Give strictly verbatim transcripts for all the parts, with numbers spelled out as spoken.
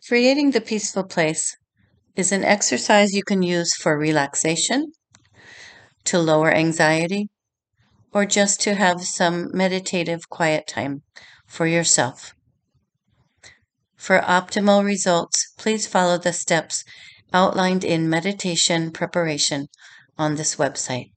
Creating the peaceful place is an exercise you can use for relaxation, to lower anxiety, or just to have some meditative quiet time for yourself. For optimal results, please follow the steps outlined in meditation preparation on this website.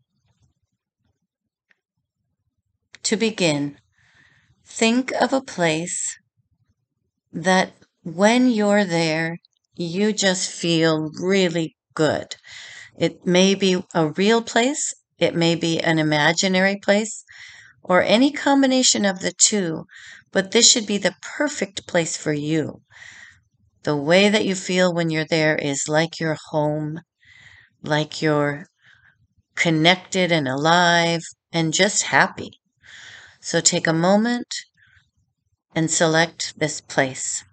To begin, think of a place that when you're there, you just feel really good. It may be a real place, it may be an imaginary place, or any combination of the two, but this should be the perfect place for you. The way that you feel when you're there is like you're home, like you're connected and alive and just happy. So take a moment and select this place.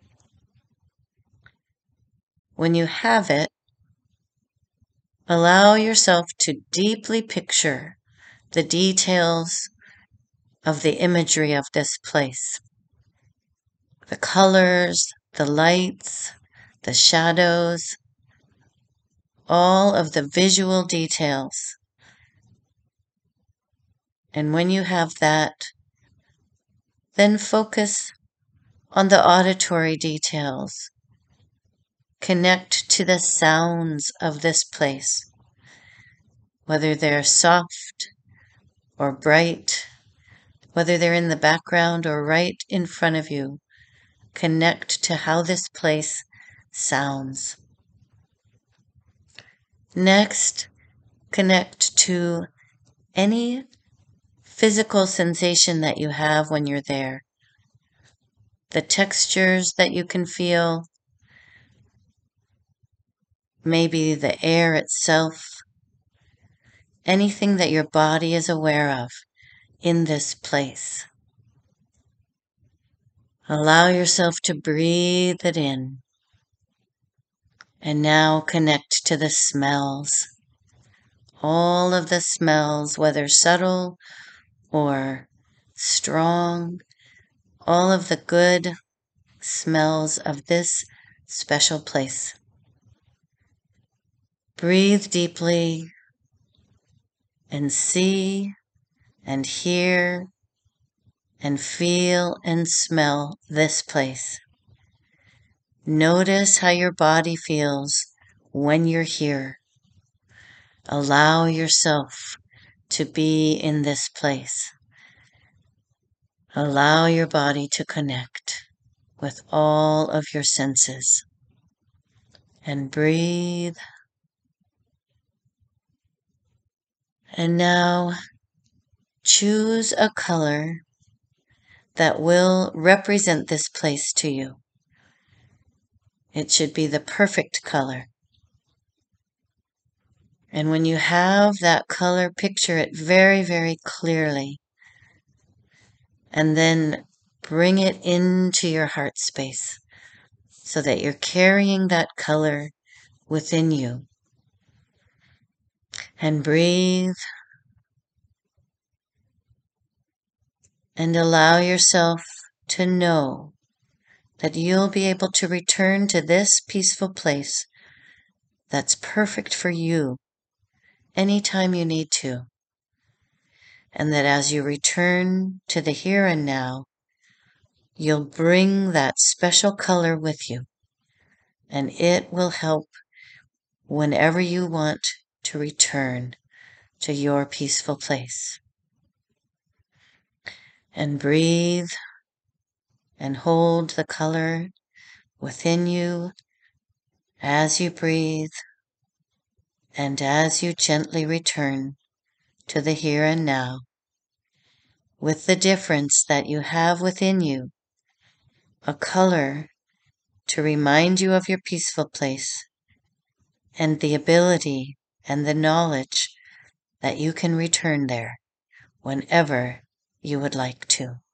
When you have it, allow yourself to deeply picture the details of the imagery of this place. The colors, the lights, the shadows, all of the visual details. And when you have that, then focus on the auditory details. Connect to the sounds of this place, whether they're soft or bright, whether they're in the background or right in front of you. Connect to how this place sounds. Next, connect to any physical sensation that you have when you're there. The textures that you can feel, maybe the air itself, anything that your body is aware of in this place. Allow yourself to breathe it in. And now connect to the smells. All of the smells, whether subtle or strong, all of the good smells of this special place. Breathe deeply and see and hear and feel and smell this place. Notice how your body feels when you're here. Allow yourself to be in this place. Allow your body to connect with all of your senses. And breathe. And now choose a color that will represent this place to you. It should be the perfect color. And when you have that color, picture it very, very clearly. And then bring it into your heart space so that you're carrying that color within you. And breathe. And allow yourself to know that you'll be able to return to this peaceful place that's perfect for you anytime you need to. And that as you return to the here and now, you'll bring that special color with you, and it will help whenever you want to return to your peaceful place. And breathe and hold the color within you as you breathe and as you gently return to the here and now, with the difference that you have within you a color to remind you of your peaceful place and the ability and the knowledge that you can return there whenever you would like to.